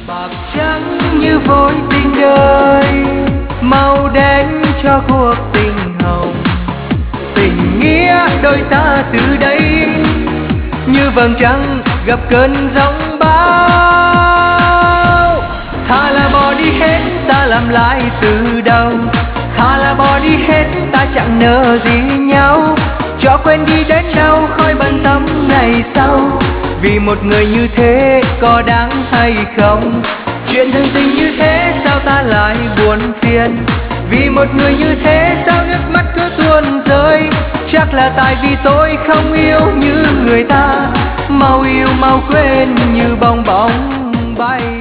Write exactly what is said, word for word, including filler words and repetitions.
bạc trắng như vối tình đời, màu đen cho cuộc tình hồng. Tình nghĩa đôi ta từ đây như vầng trăng gặp cơn giông bão. Thà là bỏ đi hết ta làm lại từ đầu, thà là bỏ đi hết ta chẳng nợ gì nhau. Cho quên đi đến đâu khỏi bận tâm ngày sau, vì một người như thế có đáng hay không? Chuyện thường tình như thế sao ta lại buồn phiền, vì một người như thế sao nước mắt cứ tuôn rơi. Chắc là tại vì tôi không yêu như người ta, mau yêu mau quên như bong bóng bay.